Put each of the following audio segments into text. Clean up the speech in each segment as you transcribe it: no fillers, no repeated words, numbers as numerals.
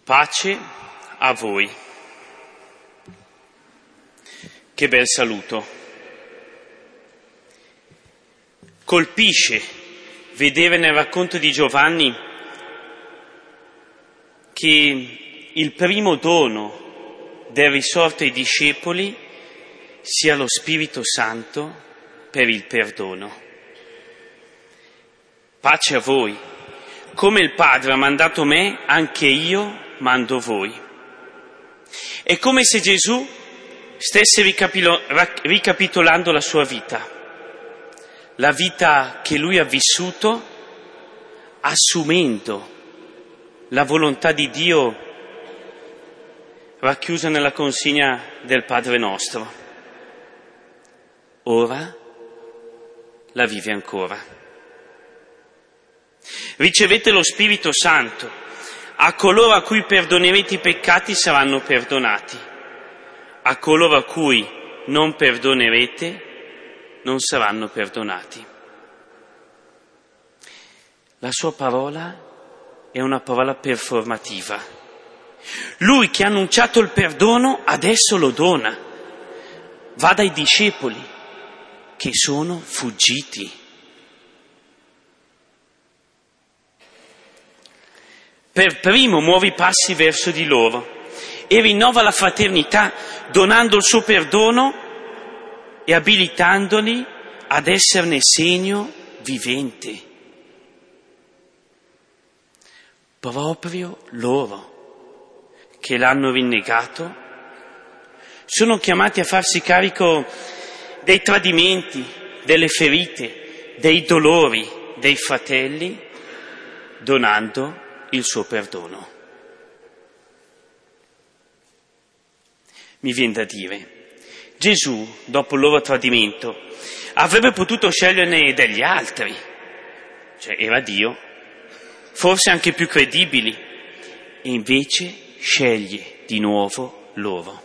Pace a voi. Che bel saluto. Colpisce vedere nel racconto di Giovanni che il primo dono del risorto ai discepoli sia lo Spirito Santo per il perdono. Pace a voi. Come il Padre ha mandato me, anche io mando voi. È come se Gesù stesse ricapitolando la sua vita, la vita che lui ha vissuto, assumendo la volontà di Dio racchiusa nella consegna del Padre nostro. Ora la vive ancora. Ricevete lo Spirito Santo. A coloro a cui perdonerete i peccati saranno perdonati. A coloro a cui non perdonerete non saranno perdonati. La sua parola è una parola performativa. Lui che ha annunciato il perdono adesso lo dona. Va dai discepoli che sono fuggiti. Per primo muove i passi verso di loro e rinnova la fraternità donando il suo perdono e abilitandoli ad esserne segno vivente. Proprio loro che l'hanno rinnegato sono chiamati a farsi carico dei tradimenti, delle ferite, dei dolori dei fratelli, donando il suo perdono. Mi viene da dire, Gesù, dopo il loro tradimento, avrebbe potuto sceglierne degli altri, cioè era Dio, forse anche più credibili, e invece sceglie di nuovo loro.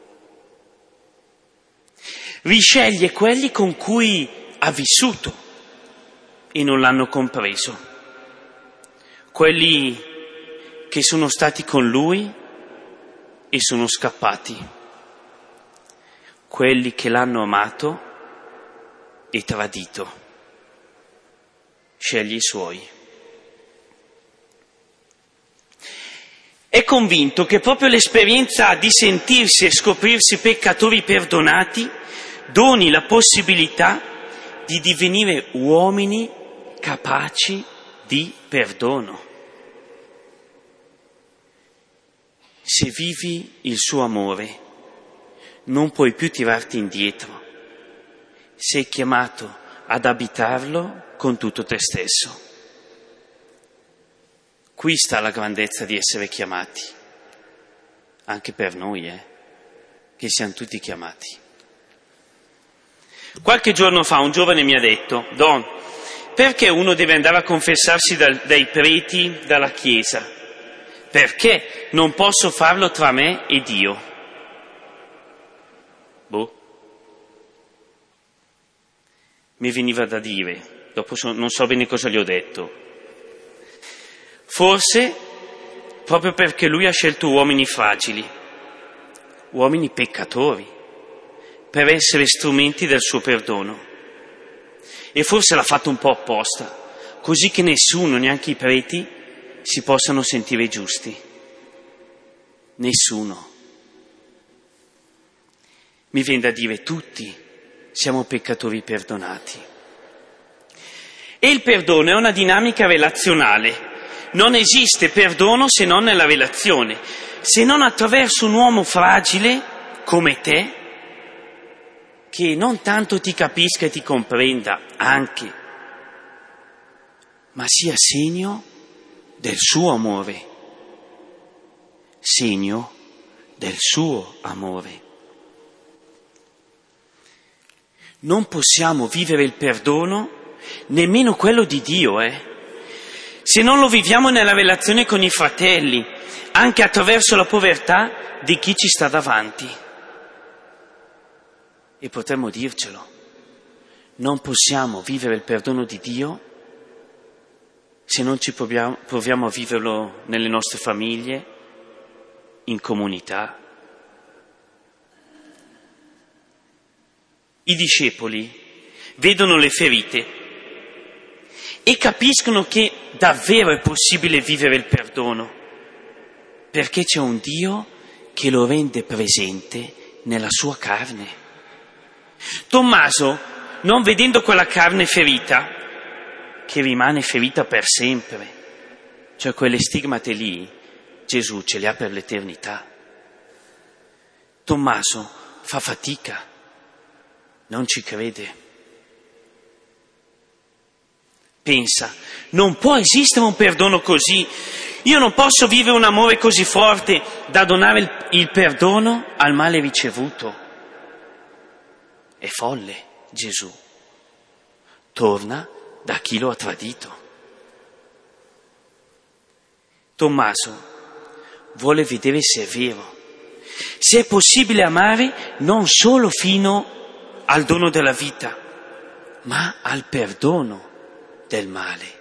Risceglie quelli con cui ha vissuto e non l'hanno compreso. Quelli che sono stati con lui e sono scappati, quelli che l'hanno amato e tradito. Sceglie i suoi. È convinto che proprio l'esperienza di sentirsi e scoprirsi peccatori perdonati doni la possibilità di divenire uomini capaci di perdono. Se vivi il suo amore, non puoi più tirarti indietro. Sei chiamato ad abitarlo con tutto te stesso. Qui sta la grandezza di essere chiamati, anche per noi, che siamo tutti chiamati. Qualche giorno fa un giovane mi ha detto, Don, perché uno deve andare a confessarsi dai preti, dalla chiesa? Perché non posso farlo tra me e Dio? Mi veniva da dire, dopo non so bene cosa gli ho detto. Forse proprio perché lui ha scelto uomini fragili, uomini peccatori, per essere strumenti del suo perdono. E forse l'ha fatto un po' apposta, così che nessuno, neanche i preti, si possano sentire giusti. Nessuno. Mi viene da dire, tutti siamo peccatori perdonati. E il perdono è una dinamica relazionale. Non esiste perdono se non nella relazione, se non attraverso un uomo fragile come te, che non tanto ti capisca e ti comprenda anche, ma sia segno del suo amore, segno del suo amore. Non possiamo vivere il perdono, nemmeno quello di Dio, se non lo viviamo nella relazione con i fratelli, anche attraverso la povertà di chi ci sta davanti. E potremmo dircelo, non possiamo vivere il perdono di Dio se non ci proviamo a viverlo nelle nostre famiglie, in comunità. I discepoli vedono le ferite e capiscono che davvero è possibile vivere il perdono, perché c'è un Dio che lo rende presente nella sua carne. Tommaso, non vedendo quella carne ferita, che rimane ferita per sempre, cioè quelle stigmate lì, Gesù ce le ha per l'eternità. Tommaso fa fatica, non ci crede. Pensa, non può esistere un perdono così. Io non posso vivere un amore così forte da donare il perdono al male ricevuto. È folle, Gesù. Torna da chi lo ha tradito. Tommaso vuole vedere se è vero, se è possibile amare non solo fino al dono della vita, ma al perdono del male.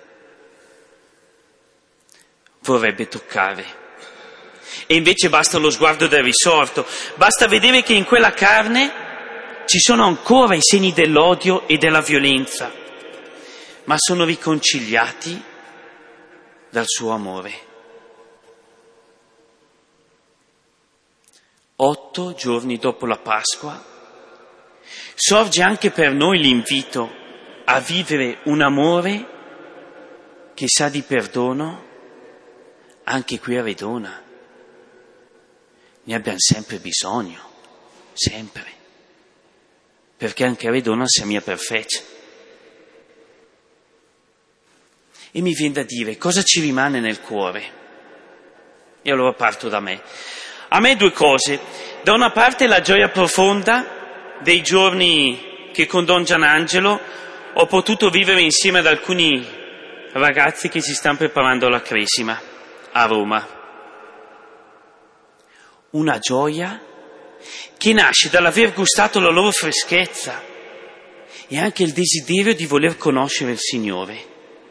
Vorrebbe toccare. E invece basta lo sguardo del risorto, basta vedere che in quella carne ci sono ancora i segni dell'odio e della violenza, ma sono riconciliati dal suo amore. 8 giorni dopo la Pasqua sorge anche per noi l'invito a vivere un amore che sa di perdono anche qui a Redona. Ne abbiamo sempre bisogno, sempre, perché anche a Redona siamo a perfetta. E mi viene da dire, cosa ci rimane nel cuore? E allora parto da me. A me 2 cose. Da una parte la gioia profonda dei giorni che con Don Gianangelo ho potuto vivere insieme ad alcuni ragazzi che si stanno preparando alla Cresima a Roma. Una gioia che nasce dall'aver gustato la loro freschezza e anche il desiderio di voler conoscere il Signore.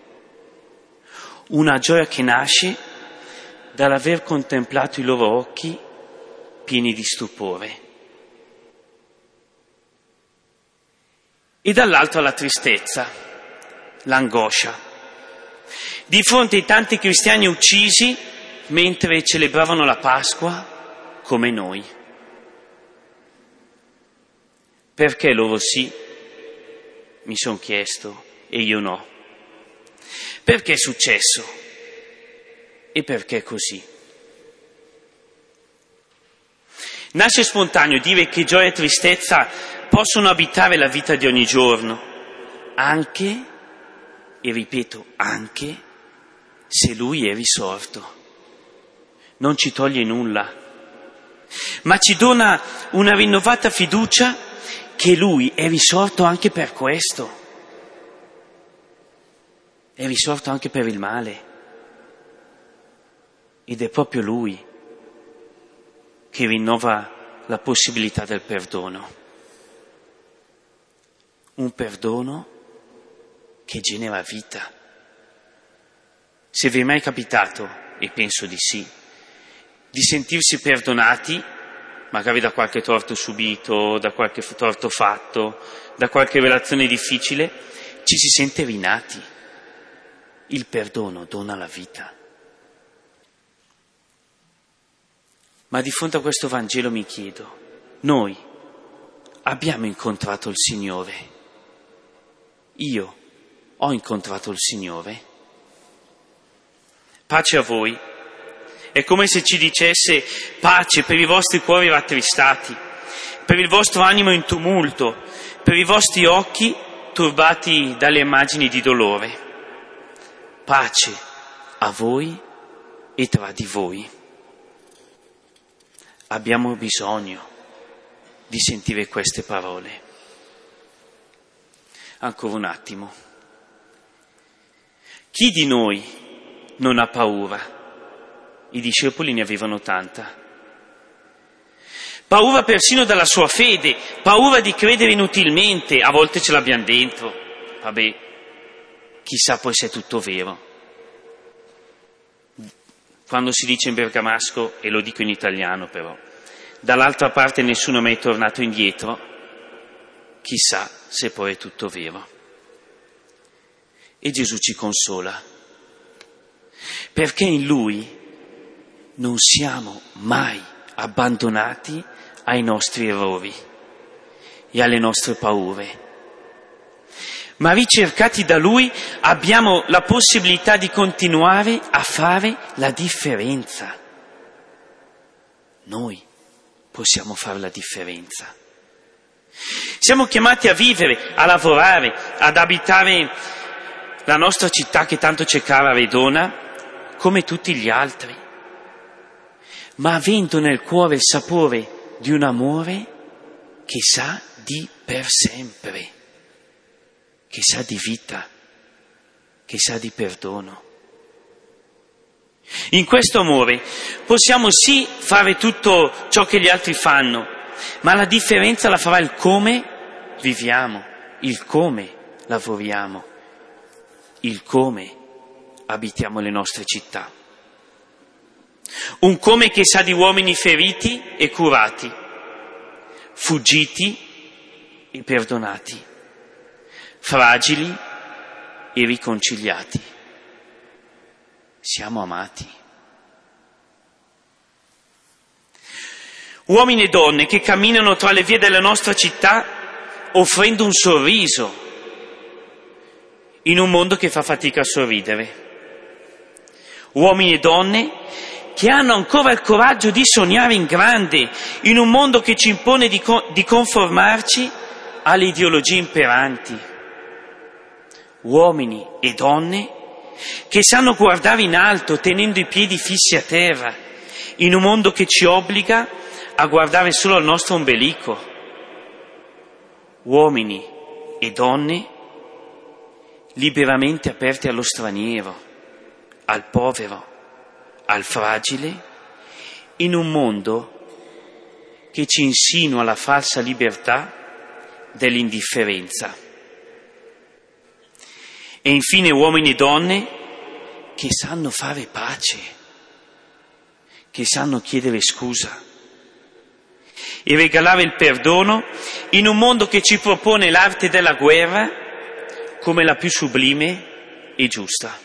Una gioia che nasce dall'aver contemplato i loro occhi pieni di stupore. E dall'altro la tristezza, l'angoscia, di fronte ai tanti cristiani uccisi mentre celebravano la Pasqua come noi. Perché loro sì, mi sono chiesto, e io no? Perché è successo? E perché così? Nasce spontaneo dire che gioia e tristezza possono abitare la vita di ogni giorno, anche, e ripeto, anche se Lui è risorto. Non ci toglie nulla, ma ci dona una rinnovata fiducia che Lui è risorto anche per questo. È risorto anche per il male. Ed è proprio Lui che rinnova la possibilità del perdono. Un perdono che genera vita. Se vi è mai capitato, e penso di sì, di sentirsi perdonati, magari da qualche torto subito, da qualche torto fatto, da qualche relazione difficile, ci si sente rinati. Il perdono dona la vita. Ma di fronte a questo Vangelo mi chiedo, noi abbiamo incontrato il Signore? Io ho incontrato il Signore? Pace a voi. È come se ci dicesse pace per i vostri cuori rattristati, per il vostro animo in tumulto, per i vostri occhi turbati dalle immagini di dolore. Pace a voi e tra di voi. Abbiamo bisogno di sentire queste parole. Ancora un attimo. Chi di noi non ha paura? I discepoli ne avevano tanta. Paura persino della sua fede, paura di credere inutilmente, a volte ce l'abbiamo dentro. Vabbè, chissà poi se è tutto vero. quando si dice in bergamasco, e lo dico in italiano però, dall'altra parte nessuno è mai tornato indietro, chissà se poi è tutto vero. E Gesù ci consola, perché in Lui non siamo mai abbandonati ai nostri errori e alle nostre paure, ma ricercati da Lui abbiamo la possibilità di continuare a fare la differenza. Noi possiamo fare la differenza. Siamo chiamati a vivere, a lavorare, ad abitare la nostra città che tanto c'è cara, Redona, come tutti gli altri, ma avendo nel cuore il sapore di un amore che sa di per sempre, che sa di vita, che sa di perdono. In questo amore possiamo sì fare tutto ciò che gli altri fanno, ma la differenza la farà il come viviamo, il come lavoriamo, il come abitiamo le nostre città. Un come che sa di uomini feriti e curati, fuggiti e perdonati, fragili e riconciliati. Siamo amati. Uomini e donne che camminano tra le vie della nostra città offrendo un sorriso in un mondo che fa fatica a sorridere. Uomini e donne che hanno ancora il coraggio di sognare in grande in un mondo che ci impone di conformarci alle ideologie imperanti. Uomini e donne che sanno guardare in alto tenendo i piedi fissi a terra in un mondo che ci obbliga a guardare solo al nostro ombelico. Uomini e donne liberamente aperti allo straniero, al povero, al fragile, in un mondo che ci insinua la falsa libertà dell'indifferenza. E infine uomini e donne che sanno fare pace, che sanno chiedere scusa e regalare il perdono in un mondo che ci propone l'arte della guerra come la più sublime e giusta.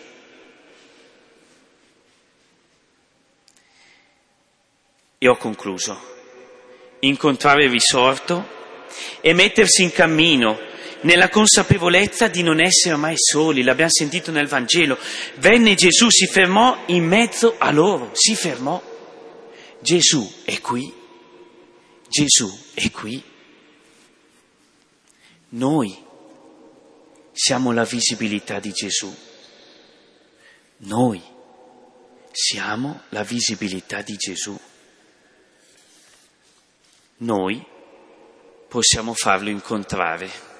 E ho concluso. Incontrare il risorto e mettersi in cammino nella consapevolezza di non essere mai soli. L'abbiamo sentito nel Vangelo. Venne Gesù, si fermò in mezzo a loro, si fermò. Gesù è qui. Gesù è qui. Noi siamo la visibilità di Gesù. Noi siamo la visibilità di Gesù. Noi possiamo farlo incontrare.